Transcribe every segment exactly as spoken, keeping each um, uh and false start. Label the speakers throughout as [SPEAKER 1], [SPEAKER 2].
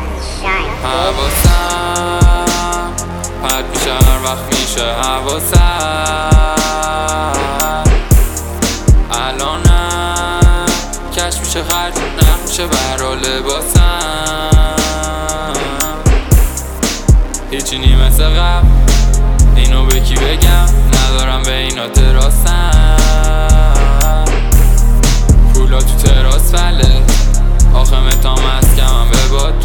[SPEAKER 1] حواسم پرد میشه هر وقت میشه حواسم الانم کش میشه خرج نخ میشه برا لباسم هیچی نی مثل قبل اینو به کی بگم ندارم به اینا تراسم پولا تو تراس فله آخه متام از کمم به باد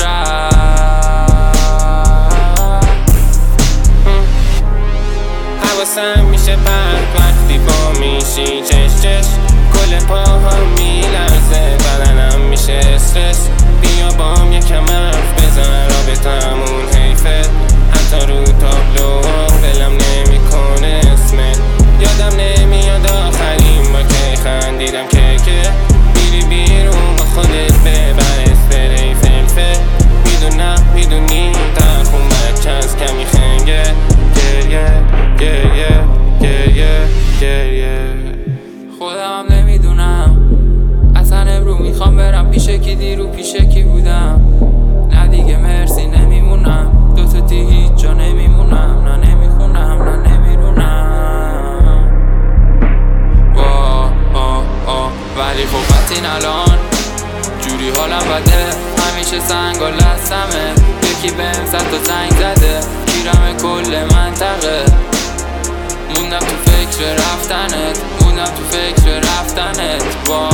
[SPEAKER 2] حواسم میشه برد وقتی با میشی چش چش کل پاهم میلرزه بدنم میشه استرس بیا بام یکم حرف بزن رابطمون حیفه حتی رو تابلو دلم نمیکنه اسمت یادم نمیاد آخرین با که خندیدم که که بیری بیرون با خودت ببر اسپری فلفل میدونم میدونی ترخون بچه از کمی خنگه گریه گریه گریه گریه
[SPEAKER 1] خودم نمیدونم اصلا امرو میخوام برم پیش کی دیرو پیش کی بودم نه دیگه مرسی نمیمونم دو تا دیگه هیچ جا نمیمونم نه نمیخونم نه نمیرونم واه آه آه ولی خب این الان جوری حالم بده همیشه سنگا لستمه یکی بهم صد تا زنگ زده گیرم کل منطقه موندم تو فکر رفتنت موندم تو فکر رفتنت با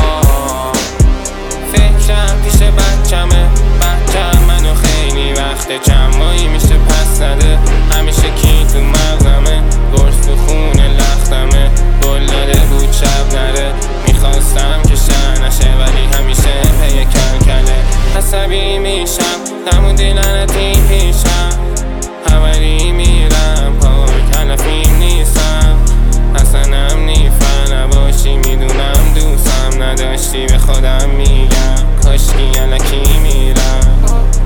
[SPEAKER 2] فکرم پیش بچمه بچم منو خیلی وقته چند ماهی میشه پس نده همیشه کی تو مغزمه گرز تو خونه لختمه گل داده بود شب نره میخواستم که شهر نشه ولی همیشه پی کل کله عصبی میشم نموندی لعنتی پیشم حوالی میرم پاک علفیم نیستم اصلا نیفر نباشی میدونم دوستم نداشتی به خودم میگم کاشکی علکی میرم